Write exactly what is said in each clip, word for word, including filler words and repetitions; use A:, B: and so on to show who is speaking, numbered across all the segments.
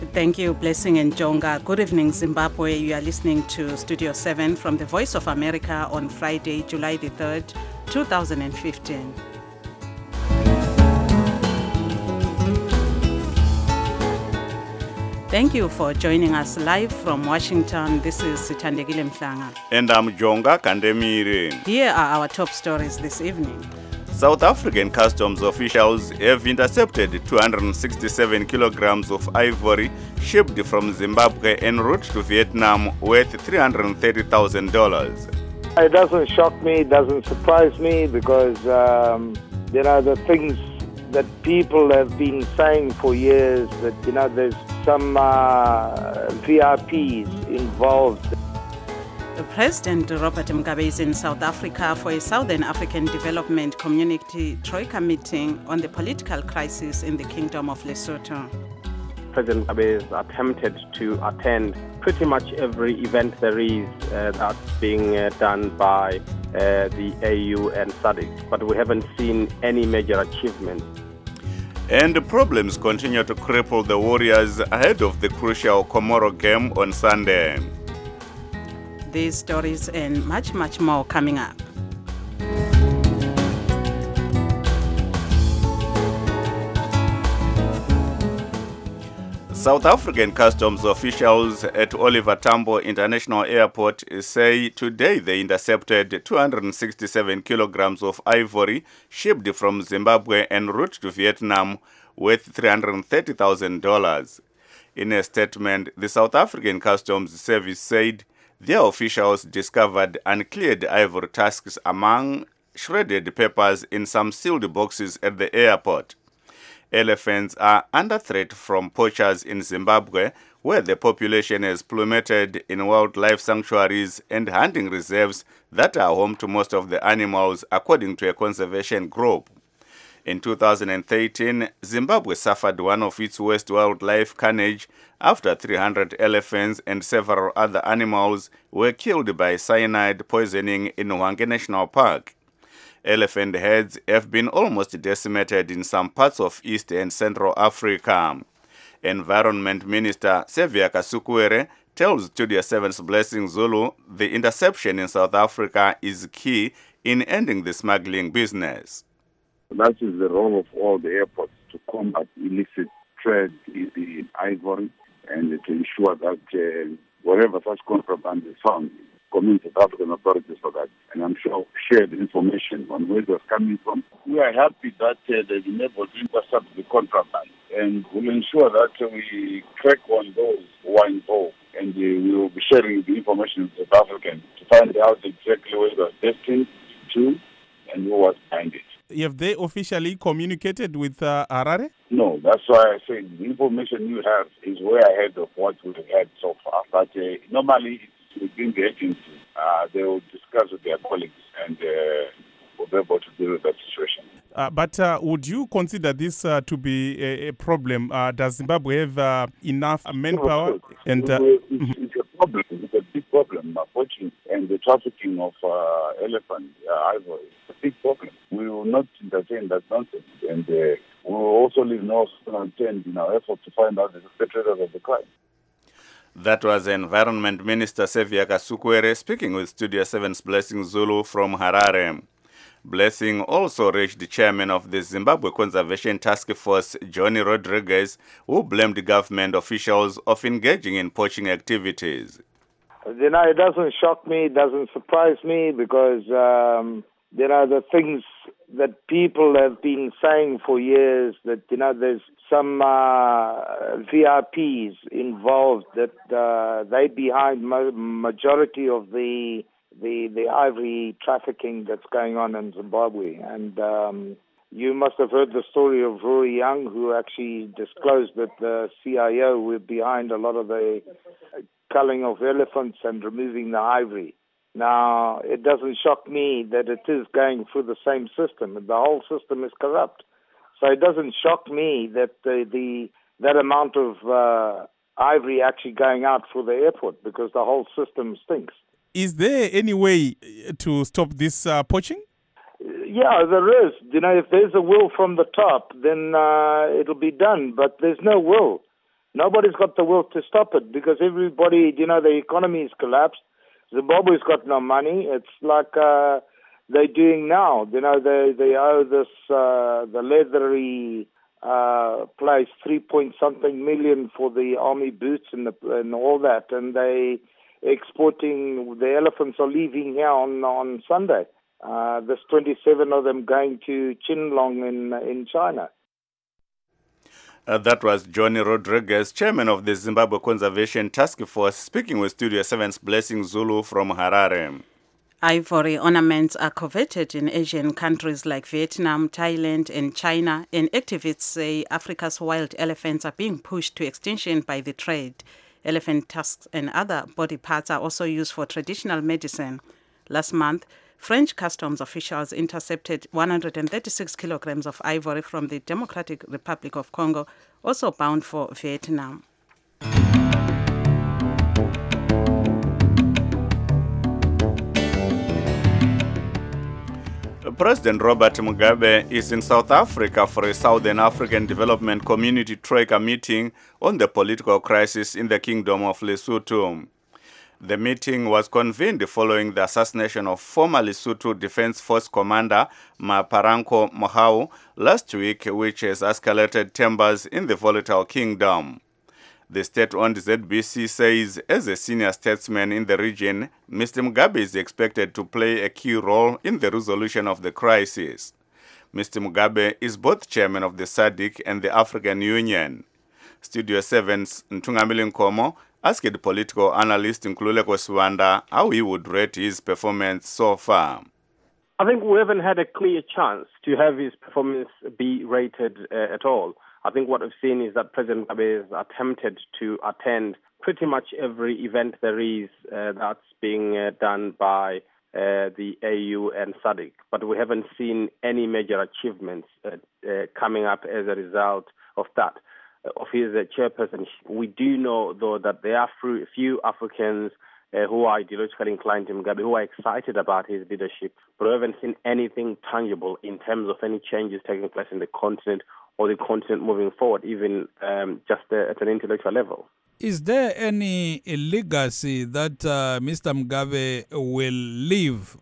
A: Thank you, Blessing and Jonga. Good evening, Zimbabwe. You are listening to Studio seven from the Voice of America on Friday, July the third, two thousand fifteen. Thank you for joining us live from Washington. This is Sithandegile Mhlanga.
B: And I'm Jonga Kandemire.
A: Here are our top stories this evening.
B: South African customs officials have intercepted two hundred sixty-seven kilograms of ivory shipped from Zimbabwe en route to Vietnam worth three hundred thirty thousand dollars.
C: It doesn't shock me, it doesn't surprise me because um, there are the things that people have been saying for years that, you know, there's some uh, V I Ps involved.
A: President Robert Mugabe is in South Africa for a Southern African Development Community Troika meeting on the political crisis in the Kingdom of Lesotho.
D: President Mugabe has attempted to attend pretty much every event there is uh, that's being uh, done by uh, the A U and S A D C, but we haven't seen any major achievements.
B: And problems continue to cripple the Warriors ahead of the crucial Comoro game on Sunday.
A: These stories and much, much more coming up.
B: South African customs officials at Oliver Tambo International Airport say today they intercepted two hundred sixty-seven kilograms of ivory shipped from Zimbabwe en route to Vietnam worth three hundred thirty thousand dollars. In a statement, the South African Customs Service said their officials discovered uncleared ivory tusks among shredded papers in some sealed boxes at the airport. Elephants are under threat from poachers in Zimbabwe, where the population has plummeted in wildlife sanctuaries and hunting reserves that are home to most of the animals, according to a conservation group. In two thousand thirteen, Zimbabwe suffered one of its worst wildlife carnage after three hundred elephants and several other animals were killed by cyanide poisoning in Hwange National Park. Elephant herds have been almost decimated in some parts of East and Central Africa. Environment Minister Sevia Kasukuwere tells Studio seven's Blessing Zulu the interception in South Africa is key in ending the smuggling business.
E: That is the role of all the airports, to combat illicit trade in the ivory and to ensure that uh, wherever such contraband is found, commit South African authorities for that. And I'm sure share the information on where it was coming from. We are happy that uh, they've been able to intercept the contraband, and we'll ensure that uh, we crack on those who are involved, and uh, we will be sharing the information with South Africans to find out exactly where it was destined to and who was behind it.
F: Have they officially communicated with uh, Harare?
E: No, that's why I say the information you have is way ahead of what we've had so far. But uh, normally it's within the agency. Uh, they will discuss with their colleagues and uh, will be able to deal with that situation.
F: Uh, but uh, would you consider this uh, to be a, a problem? Uh, does Zimbabwe have uh, enough manpower? And uh,
E: it's, it's a problem. It's a big problem. Uh, poaching and the trafficking of uh, elephant uh, ivory is a big problem. We will not entertain that nonsense, and uh, we will also leave no stone unturned in our effort to find out the perpetrators of the crime.
B: That was Environment Minister Sevia Kasukuwere speaking with Studio seven's Blessing Zulu from Harare. Blessing also reached the chairman of the Zimbabwe Conservation Task Force, Johnny Rodriguez, who blamed government officials of engaging in poaching activities.
C: You know, it doesn't shock me, it doesn't surprise me because um, there are the things that people have been saying for years that, you know, there's some uh, V I Ps involved that uh, they behind ma- majority of the the the ivory trafficking that's going on in Zimbabwe. And um, you must have heard the story of Rory Young, who actually disclosed that the C I O were behind a lot of the culling of elephants and removing the ivory. Now, it doesn't shock me that it is going through the same system. The whole system is corrupt. So it doesn't shock me that the, the that amount of uh, ivory actually going out for the airport, because the whole system stinks.
F: Is there any way to stop this uh, poaching?
C: Yeah, there is. You know, if there's a will from the top, then uh, it'll be done. But there's no will. Nobody's got the will to stop it because everybody, you know, the economy has collapsed. Zimbabwe's got no money. It's like uh, they're doing now. You know, they they owe this uh, the leathery uh, place three point something million for the army boots and the, and all that, and they exporting. The elephants are leaving here on on Sunday. Uh, there's twenty-seven of them going to Qinlong in in China.
B: Uh, that was Johnny Rodriguez, chairman of the Zimbabwe Conservation Task Force, speaking with Studio seven's Blessing Zulu from Harare.
A: Ivory ornaments are coveted in Asian countries like Vietnam, Thailand, and China, and activists say Africa's wild elephants are being pushed to extinction by the trade. Elephant tusks and other body parts are also used for traditional medicine. Last month, French customs officials intercepted one hundred thirty-six kilograms of ivory from the Democratic Republic of Congo, also bound for Vietnam.
B: President Robert Mugabe is in South Africa for a Southern African Development Community Troika meeting on the political crisis in the Kingdom of Lesotho. The meeting was convened following the assassination of former Lesotho Defense Force Commander Maparanko Mohau last week, which has escalated timbers in the volatile kingdom. The state-owned Z B C says as a senior statesman in the region, Mister Mugabe is expected to play a key role in the resolution of the crisis. Mister Mugabe is both chairman of the S A D C and the African Union. Studio seven's Ntungamili Nkomo asked political analyst Nkululeko Swanda how he would rate his performance so far.
D: I think we haven't had a clear chance to have his performance be rated uh, at all. I think what we've seen is that President Mugabe has attempted to attend pretty much every event there is uh, that's being uh, done by uh, the A U and S A D C, but we haven't seen any major achievements uh, uh, coming up as a result of that. Of his uh, chairperson. We do know, though, that there are a few Africans uh, who are ideologically inclined to Mugabe, who are excited about his leadership, but we haven't seen anything tangible in terms of any changes taking place in the continent or the continent moving forward, even um, just uh, at an intellectual level.
G: Is there any legacy that uh, Mister Mugabe will leave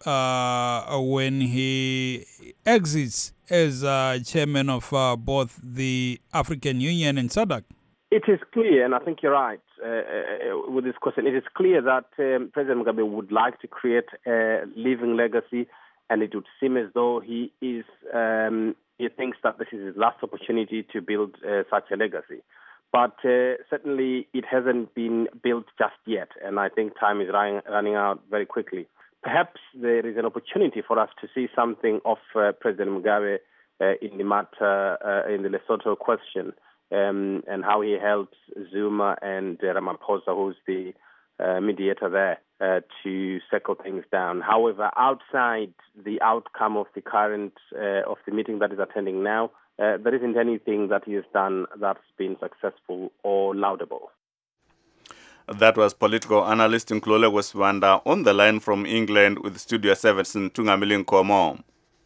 G: uh, when he exits as uh, chairman of uh, both the African Union and S A D C?
D: It is clear, and I think you're right uh, uh, with this question, it is clear that um, President Mugabe would like to create a living legacy, and it would seem as though he is um, he thinks that this is his last opportunity to build uh, such a legacy. But uh, certainly it hasn't been built just yet, and I think time is running, running out very quickly. Perhaps there is an opportunity for us to see something of uh, President Mugabe uh, in the matter, uh, in the Lesotho question, um, and how he helps Zuma and uh, Ramaphosa, who's the uh, mediator there, uh, to settle things down. However, outside the outcome of the current, uh, of the meeting that is attending now, Uh, there isn't anything that he has done that's been successful or laudable.
B: That was political analyst Nkululeko Swanda on the line from England with Studio seven's Ntungamili Nkomo.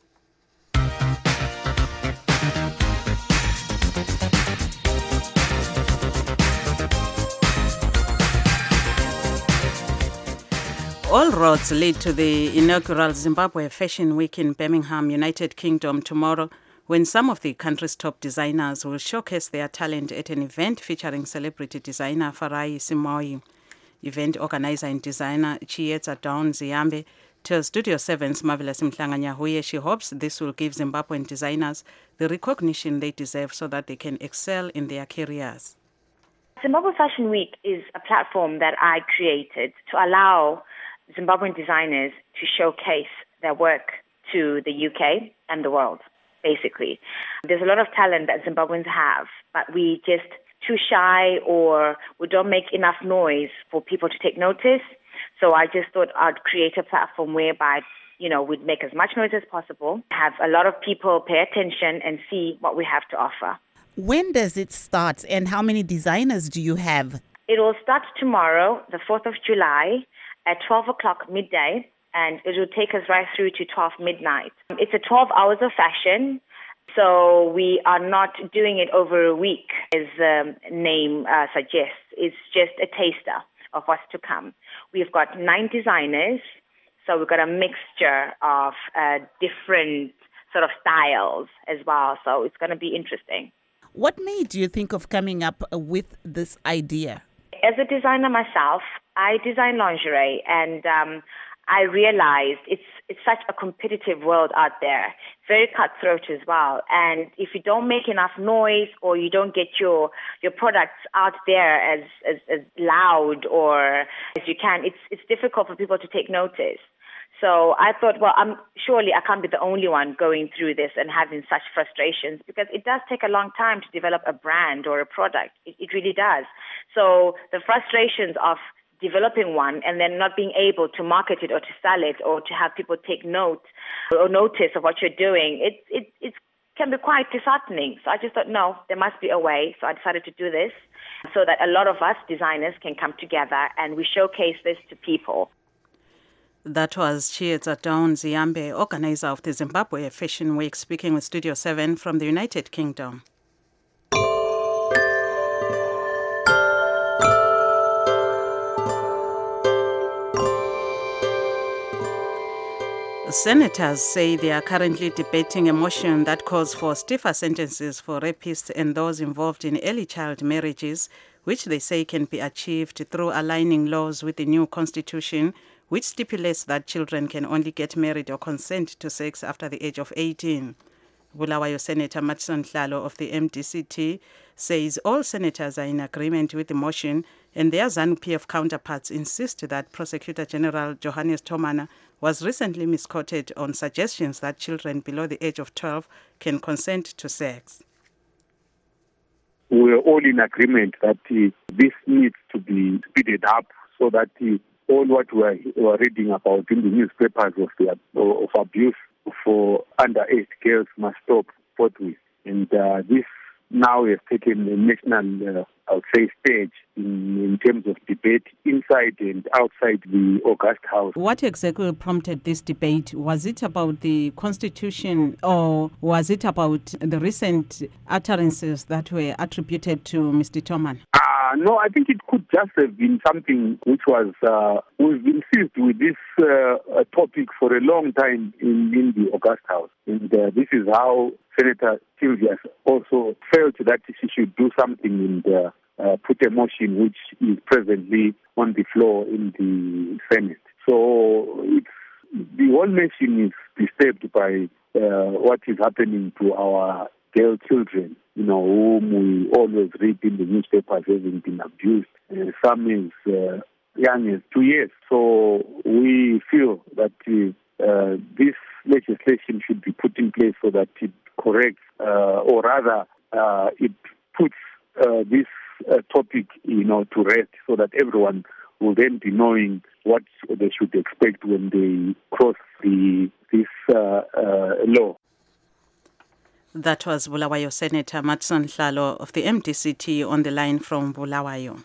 A: All roads lead to the inaugural Zimbabwe Fashion Week in Birmingham, United Kingdom tomorrow, when some of the country's top designers will showcase their talent at an event featuring celebrity designer Farai Simoyi. Event organizer and designer Chietza Dawn Ziyambe tells Studio seven's Marvelous Mhlanganyahuye she hopes this will give Zimbabwean designers the recognition they deserve so that they can excel in their careers.
H: Zimbabwe Fashion Week is a platform that I created to allow Zimbabwean designers to showcase their work to the U K and the world. Basically, there's a lot of talent that Zimbabweans have, but we just too shy or we don't make enough noise for people to take notice. So I just thought I'd create a platform whereby, you know, we'd make as much noise as possible, have a lot of people pay attention and see what we have to offer.
I: When does it start and how many designers do you have?
H: It will start tomorrow, the fourth of July at twelve o'clock midday. And it will take us right through to twelve midnight. It's a twelve hours of fashion, So we are not doing it over a week, as the name uh, suggests. It's just a taster of what's to come. We've got nine designers, so we've got a mixture of uh, different sort of styles as well. So it's going to be interesting.
I: What made you think of coming up with this idea?
H: As a designer myself, I design lingerie, and um, I realized it's it's such a competitive world out there, very cutthroat as well. And if you don't make enough noise or you don't get your your products out there as, as, as loud or as you can, it's it's difficult for people to take notice. So I thought, well, I'm surely I can't be the only one going through this and having such frustrations, because it does take a long time to develop a brand or a product. It, it really does. So the frustrations of developing one and then not being able to market it or to sell it or to have people take note or notice of what you're doing, it it it can be quite disheartening. So I just thought, no, there must be a way. So I decided to do this so that a lot of us designers can come together and we showcase this to people.
A: That was Chietza Dawn Ziambe, organizer of the Zimbabwe Fashion Week, speaking with Studio seven from the United Kingdom. Senators say they are currently debating a motion that calls for stiffer sentences for rapists and those involved in early child marriages, which they say can be achieved through aligning laws with the new constitution, which stipulates that children can only get married or consent to sex after the age of eighteen. Bulawayo Senator Matson Hlalo of the M D C T says all senators are in agreement with the motion, and their ZANU-P F counterparts insist that Prosecutor General Johannes Thomana was recently misquoted on suggestions that children below the age of twelve can consent to sex.
E: We are all in agreement that uh, this needs to be speeded up so that uh, all what we are, we are reading about in the newspapers of, the, of abuse for underage girls must stop forthwith. And uh, this now has taken a national, uh, I would say, stage in, in terms of debate inside and outside the August House.
A: What exactly prompted this debate? Was it about the Constitution, or was it about the recent utterances that were attributed to Mister Thoman?
E: Uh, no, I think it could just have been something which was, uh, we've been seized with this uh, topic for a long time in, in the August House. And uh, this is how Senator Sylvius also felt that she should do something and uh, uh, put a motion which is presently on the floor in the Senate. So it's, the whole nation is disturbed by uh, what is happening to our girl children, you know, whom we always read in the newspapers having been abused. Uh, some is uh, young as two years. So we feel that uh, uh, this legislation should be put in place so that it corrects, uh, or rather, uh, it puts uh, this uh, topic, you know, to rest, so that everyone will then be knowing what they should expect when they cross the this uh, uh, law.
A: That was Bulawayo Senator Matson Hlalo of the M D C T on the line from Bulawayo.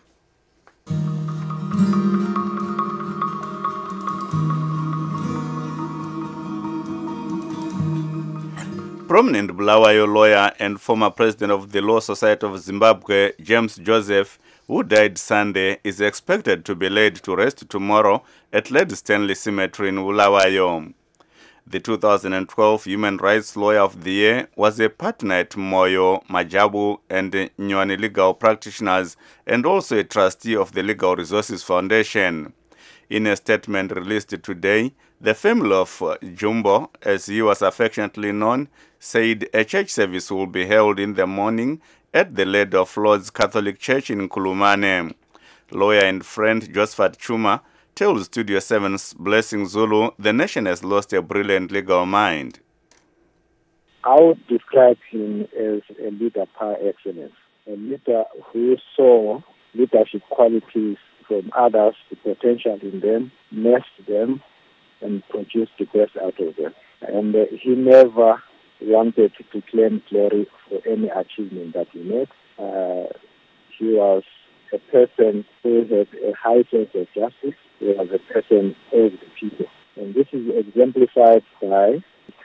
B: Prominent Bulawayo lawyer and former president of the Law Society of Zimbabwe, James Joseph, who died Sunday, is expected to be laid to rest tomorrow at Lady Stanley Cemetery in Bulawayo. The two thousand twelve Human Rights Lawyer of the Year was a partner at Moyo, Majabu and Nyuani Legal Practitioners, and also a trustee of the Legal Resources Foundation. In a statement released today, the family of Jumbo, as he was affectionately known, said a church service will be held in the morning at the Lady of Lords Catholic Church in Kulumane. Lawyer and friend Josephat Chuma tells Studio seven's Blessing Zulu the nation has lost a brilliant legal mind.
J: I would describe him as a leader par excellence, a leader who saw leadership qualities from others, the potential in them, nurtured them, and produced the best out of them. And uh, he never wanted to claim glory for any achievement that he made. Uh, he was a person who had a high sense of justice. He was a person of the people. And this is exemplified by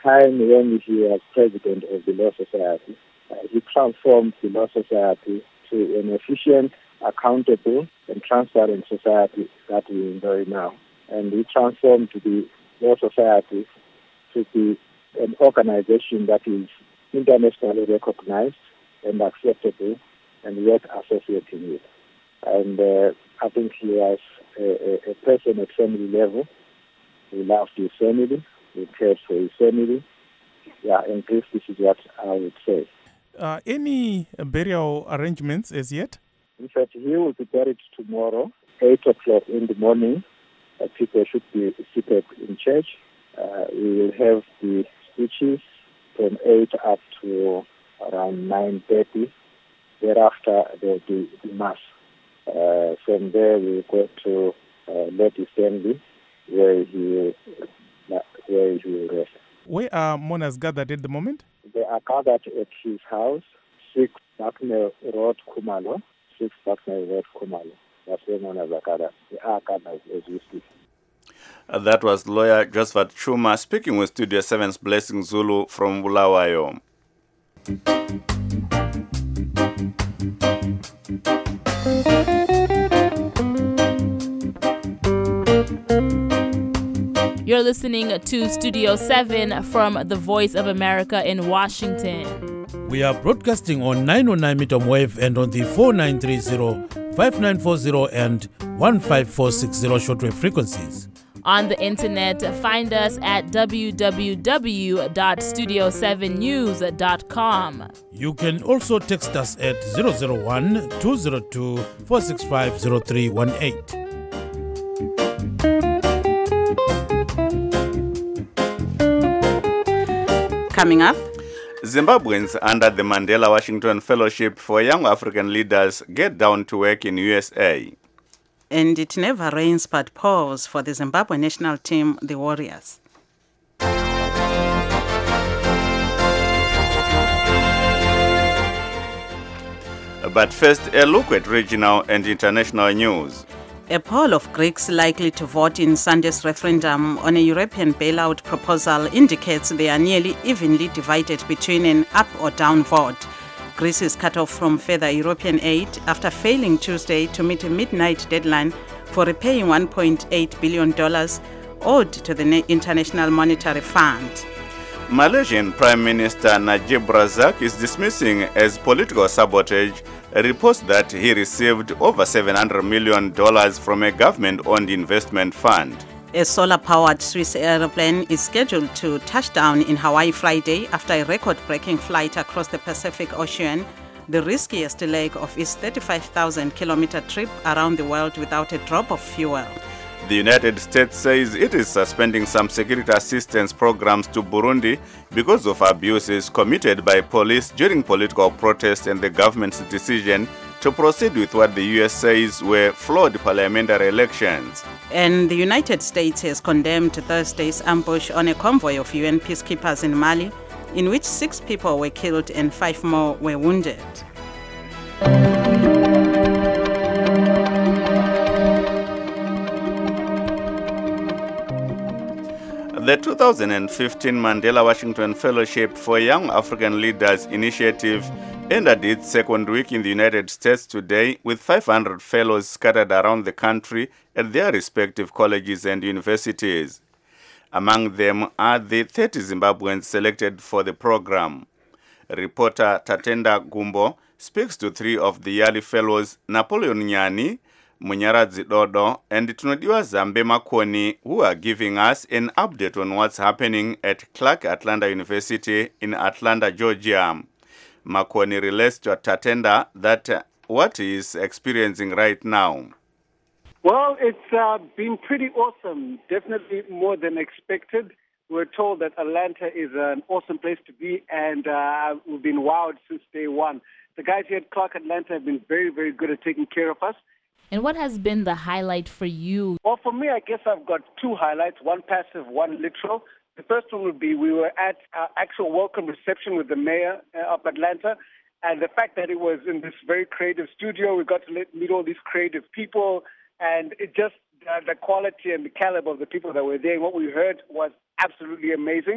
J: time when he was president of the Law Society, uh, he transformed the Law Society to an efficient, accountable, and transparent society that we enjoy now. And he transformed the Law Society to be an organization that is internationally recognized and acceptable and worth associating with. And uh, I think he was a, a, a person at family level. He loved his family, he cared for his family. Yeah, and this, this is what I would say.
F: Uh, any burial arrangements as yet?
J: In fact, he will be buried tomorrow, eight o'clock in the morning. Uh, people should be seated in church. Uh, we will have the speeches from eight up to around nine thirty. Thereafter, there will be the mass. Uh, from there, we will go to uh, Lady Stanley, where he will, where he will rest.
F: Where are mourners gathered at the moment?
J: They are gathered at his house, six Bucknell Road, Kumalo. six Bucknell Road, Kumalo. That's where mourners are gathered. They are gathered as we speak.
B: Uh, that was lawyer Josephat Chuma speaking with Studio seven's Blessing Zulu from Bulawayo.
K: You're listening to Studio seven from the Voice of America in Washington.
L: We are broadcasting on nine oh nine meter wave and on the four nine three zero, five nine four zero and one five four six zero shortwave frequencies.
K: On the internet, find us at w w w dot studio seven news dot com.
L: You can also text us at zero zero one, two zero two, four six five zero three one eight.
A: Coming up,
B: Zimbabweans under the Mandela Washington Fellowship for Young African Leaders get down to work in U S A.
A: And it never rains but pours for the Zimbabwe national team, the Warriors.
B: But first, a look at regional and international news.
A: A poll of Greeks likely to vote in Sunday's referendum on a European bailout proposal indicates they are nearly evenly divided between an up or down vote. Greece is cut off from further European aid after failing Tuesday to meet a midnight deadline for repaying one point eight billion dollars owed to the International Monetary Fund.
B: Malaysian Prime Minister Najib Razak is dismissing as political sabotage a report that he received over seven hundred million dollars from a government-owned investment fund.
A: A solar-powered Swiss aeroplane is scheduled to touch down in Hawaii Friday after a record-breaking flight across the Pacific Ocean, the riskiest leg of its thirty-five thousand kilometer trip around the world without a drop of fuel.
B: The United States says it is suspending some security assistance programs to Burundi because of abuses committed by police during political protests and the government's decision to proceed with what the U S says were flawed parliamentary elections.
A: And the United States has condemned Thursday's ambush on a convoy of U N peacekeepers in Mali, in which six people were killed and five more were wounded.
B: The two thousand fifteen Mandela Washington Fellowship for Young African Leaders initiative ended its second week in the United States today with five hundred fellows scattered around the country at their respective colleges and universities. Among them are the thirty Zimbabweans selected for the program. Reporter Tatenda Gumbo speaks to three of the yearly fellows, Napoleon Nyani, Munyaradzi Dodo, and Tunodiwa Zambe Makoni, who are giving us an update on what's happening at Clark Atlanta University in Atlanta, Georgia. Makoni relates to Tatenda that uh, what he is experiencing right now.
M: Well, it's uh, been pretty awesome, definitely more than expected. We're told that Atlanta is an awesome place to be, and uh, we've been wowed since day one. The guys here at Clark Atlanta have been very, very good at taking care of us.
K: And what has been the highlight for you?
M: Well, for me, I guess I've got two highlights, one passive, one literal. The first one would be we were at our actual welcome reception with the mayor of Atlanta, and the fact that it was in this very creative studio, we got to meet all these creative people, and it just, uh, the quality and the caliber of the people that were there, and what we heard was absolutely amazing.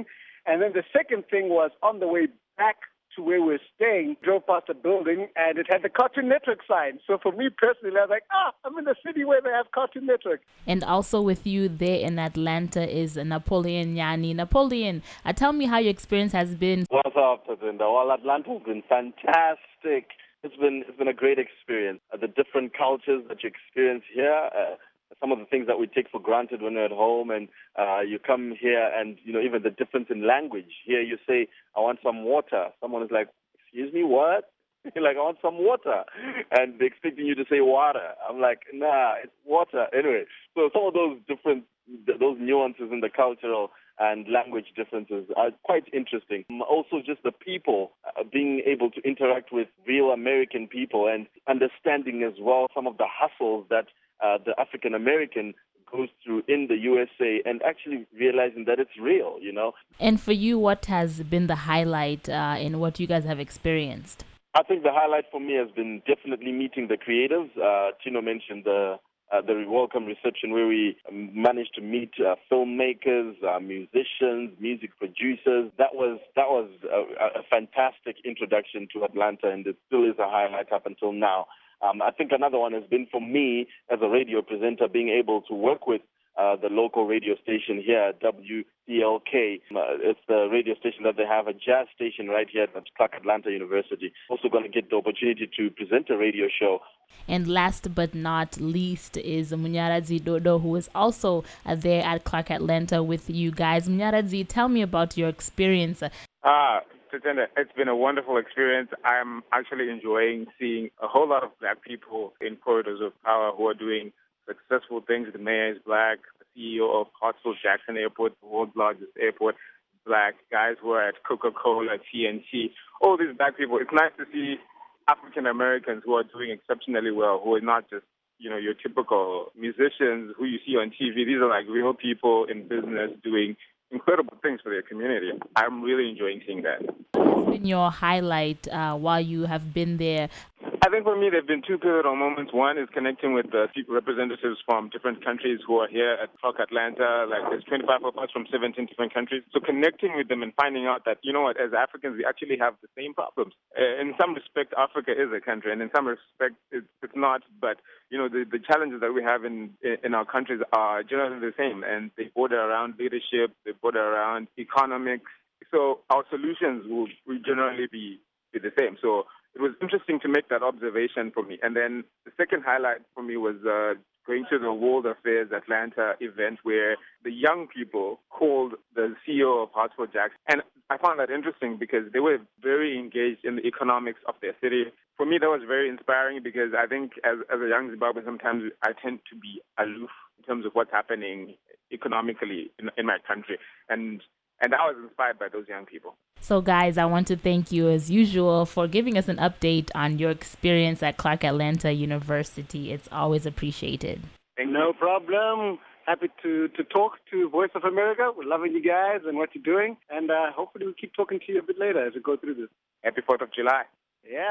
M: And then the second thing was on the way back to where we were staying, drove past a building, and it had the Cartoon Network sign. So for me personally, I was like, ah, I'm in the city where they have Cartoon Network.
K: And also with you there in Atlanta is Napoleon Nyani. Napoleon, uh, tell me how your experience has been.
N: What's up, Tatinda? Well, Atlanta has been fantastic. It's been it's been a great experience. Uh, the different cultures that you experience here, uh, some of the things that we take for granted when we're at home, and uh, you come here and, you know, even the difference in language. Here you say, I want some water. Someone is like, excuse me, what? You're like, I want some water. And they're expecting you to say water. I'm like, nah, it's water. Anyway, so some of those different, those nuances in the cultural and language differences are quite interesting. Also just the people, uh, being able to interact with real American people and understanding as well some of the hustles that uh, the African American goes through in the U S A, and actually realizing that it's real, you know.
K: And for you, what has been the highlight uh, in what you guys have experienced?
N: I think the highlight for me has been definitely meeting the creatives. Uh, Tino mentioned the uh, the welcome reception where we managed to meet uh, filmmakers, uh, musicians, music producers. That was that was a, a fantastic introduction to Atlanta, and it still is a highlight up until now. Um, I think another one has been for me as a radio presenter, being able to work with uh, the local radio station here, W C L K. Uh, it's the radio station that they have, a jazz station right here at Clark Atlanta University. Also going to get the opportunity to present a radio show.
K: And last but not least is Munyaradzi Dodo, who is also uh, there at Clark Atlanta with you guys. Munyaradzi, tell me about your experience.
O: Ah, Tatenda, it's been a wonderful experience. I'm actually enjoying seeing a whole lot of black people in corridors of power who are doing successful things. The mayor is black. The C E O of Hartsfield-Jackson Airport, the world's largest airport, black. Guys who are at Coca-Cola, T N T, all these black people. It's nice to see African Americans who are doing exceptionally well, who are not just, you know, your typical musicians who you see on T V. These are like real people in business doing incredible things for their community. I'm really enjoying seeing that.
K: What has been your highlight uh, while you have been there?
O: I think for me there have been two pivotal moments. One is connecting with the representatives from different countries who are here at Clark Atlanta. Like there's twenty-five of us from seventeen different countries. So connecting with them and finding out that, you know what, as Africans we actually have the same problems. Uh, in some respect, Africa is a country, and in some respect it's, it's not. But, you know, the, the challenges that we have in, in our countries are generally the same, and they border around leadership, they border around economics. So our solutions will, will generally be, be the same. So it was interesting to make that observation for me. And then the second highlight for me was uh, going to the World Affairs Atlanta event where the young people called the C E O of Hartsfield-Jackson. And I found that interesting because they were very engaged in the economics of their city. For me, that was very inspiring because I think as, as a young Zimbabwean, sometimes I tend to be aloof in terms of what's happening economically in, in my country. And And I was inspired by those young people.
K: So, guys, I want to thank you, as usual, for giving us an update on your experience at Clark Atlanta University. It's always appreciated.
M: No problem. Happy to, to talk to Voice of America. We're loving you guys and what you're doing. And uh, hopefully we'll keep talking to you a bit later as we go through this.
O: Happy fourth of July.
M: Yeah.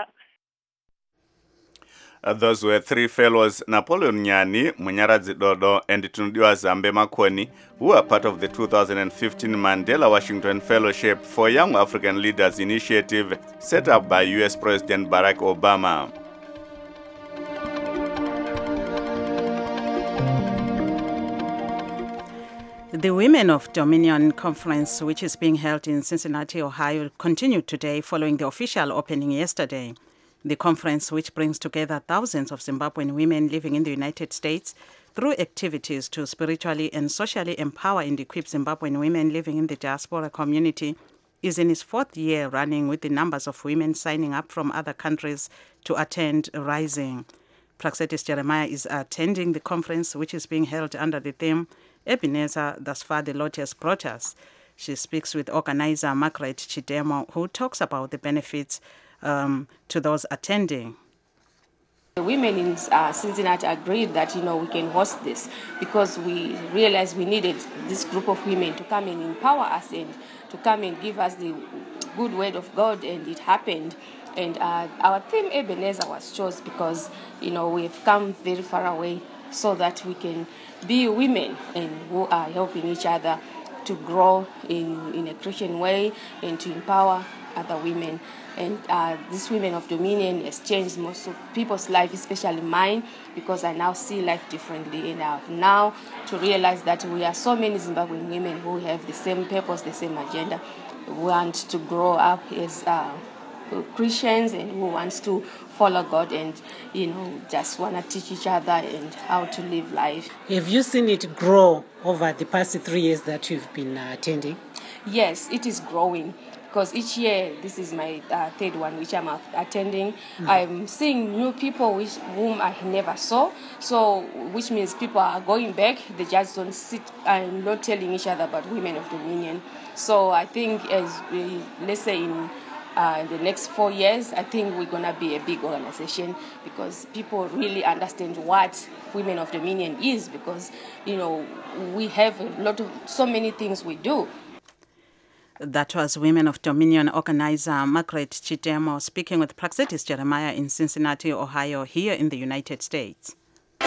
B: Uh, those were three fellows, Napoleon Nyani, Munyaradzi Dodo, and Tundiwa Zambe Makweni, who are part of the two thousand fifteen Mandela Washington Fellowship for Young African Leaders initiative set up by U S President Barack Obama.
A: The Women of Dominion Conference, which is being held in Cincinnati, Ohio, continued today following the official opening yesterday. The conference, which brings together thousands of Zimbabwean women living in the United States through activities to spiritually and socially empower and equip Zimbabwean women living in the diaspora community, is in its fourth year running, with the numbers of women signing up from other countries to attend rising. Praxedis Jeremiah is attending the conference, which is being held under the theme, Ebenezer, thus far the Lord has brought us. She speaks with organizer Margaret Chidemo, who talks about the benefits Um, to those attending.
P: The women in uh, Cincinnati agreed that, you know, we can host this because we realized we needed this group of women to come and empower us and to come and give us the good word of God, and it happened. And uh, our theme Ebenezer was chosen because, you know, we've come very far away so that we can be women and who are helping each other to grow in, in a Christian way and to empower other women. And uh, this Women of Dominion has changed most of people's life, especially mine, because I now see life differently. And I have now to realize that we are so many Zimbabwean women who have the same purpose, the same agenda. We want to grow up as uh, Christians and who wants to follow God and, you know, just want to teach each other and how to live life.
Q: Have you seen it grow over the past three years that you've been uh, attending?
P: Yes, it is growing. Because each year, this is my uh, third one, which I'm attending. Mm-hmm. I'm seeing new people which, whom I never saw. So, which means people are going back. They just don't sit and not telling each other about Women of Dominion. So, I think as we, let's say in uh, the next four years, I think we're gonna be a big organization because people really understand what Women of Dominion is. Because you know we have a lot of so many things we do.
A: That was Women of Dominion organizer Margaret Chitemo speaking with Praxedis Jeremiah in Cincinnati, Ohio, here in the United States.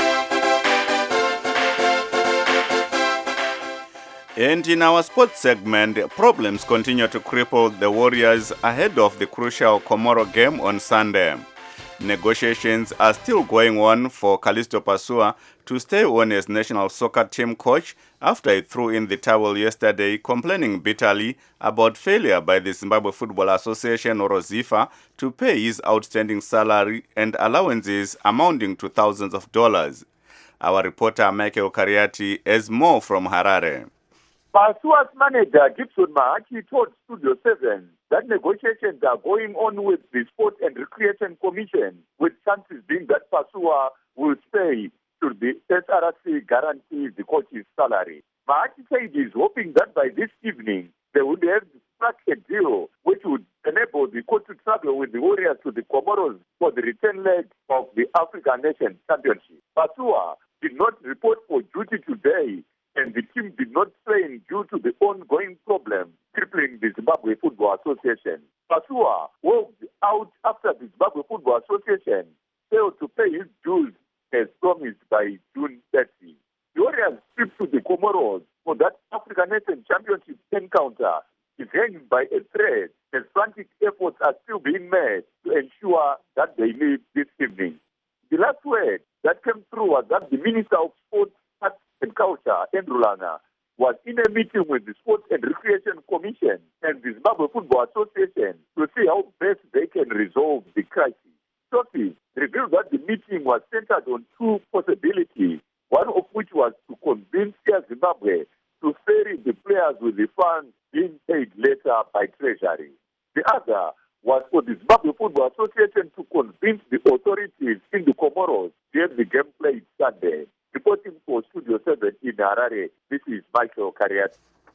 B: And in our sports segment, problems continue to cripple the Warriors ahead of the crucial Comoro game on Sunday. Negotiations are still going on for Callisto Pasua to stay on as national soccer team coach after he threw in the towel yesterday, complaining bitterly about failure by the Zimbabwe Football Association, or ZIFA, to pay his outstanding salary and allowances amounting to thousands of dollars. Our reporter Michael Kariati has more from Harare.
R: Pasua's manager, Gibson Mahaki, told Studio seven that negotiations are going on with the Sport and Recreation Commission, with chances being that Pasua will stay should the S R C guarantee the coach's salary. Mahaki said he is hoping that by this evening they would have struck a deal which would enable the coach to travel with the Warriors to the Comoros for the return leg of the African Nations Championship. Pasua did not report for duty today, and the team did not train due to the ongoing problem crippling the Zimbabwe Football Association. Pasua walked out after the Zimbabwe Football Association failed to pay his dues as promised by June thirtieth. The Warriors' trip to the Comoros for that African Nations Championship encounter is hanging by a thread as frantic efforts are still being made to ensure that they leave this evening. The last word that came through was that the Minister of Sports, Arts and Culture, Andrew Langa, was in a meeting with the Sports and Recreation Commission and the Zimbabwe Football Association to see how best they can resolve the crisis. Sophie revealed that the meeting was centered on two possibilities, one of which was to convince Air Zimbabwe to ferry the players with the funds being paid later by Treasury. The other was for the Zimbabwe Football Association to convince the authorities in the Comoros to have the game played Sunday. Reporting for Studio seven in Harare, this is Michael Kariat.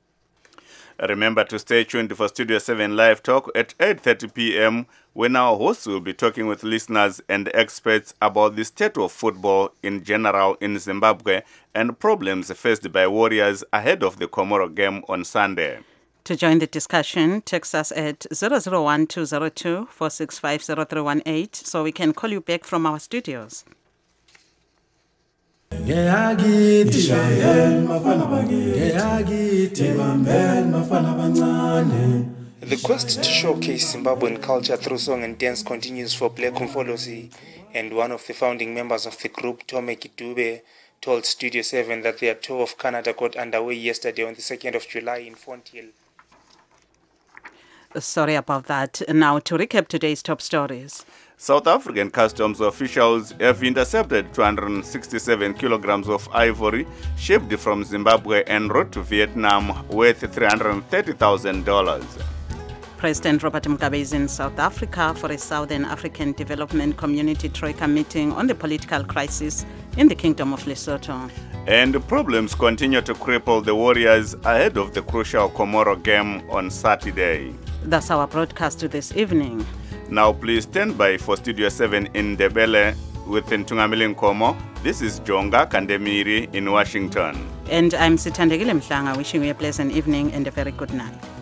B: Remember to stay tuned for Studio seven Live Talk at eight thirty p.m. when our hosts will be talking with listeners and experts about the state of football in general in Zimbabwe and problems faced by Warriors ahead of the Comoro game on Sunday.
A: To join the discussion, text us at zero zero one two zero two four six five zero three one eight so we can call you back from our studios.
S: The quest to showcase Zimbabwean culture through song and dance continues for Black Mfolosi, and one of the founding members of the group, Tome Kidube, told Studio seven that their tour of Canada got underway yesterday on the second of July in Fonthill.
A: Sorry about that. Now to recap today's top stories.
B: South African customs officials have intercepted two hundred sixty-seven kilograms of ivory shipped from Zimbabwe en route to Vietnam worth three hundred thirty thousand dollars.
A: President Robert Mugabe is in South Africa for a Southern African Development Community Troika meeting on the political crisis in the Kingdom of Lesotho.
B: And problems continue to cripple the Warriors ahead of the crucial Comoro game on Saturday.
A: That's our broadcast to this evening.
B: Now please stand by for Studio seven in Ndebele with Ntungamili Nkomo. This is Jonga Kandemiri in Washington.
A: And I'm Sithandegile Mhlanga, wishing you a pleasant evening and a very good night.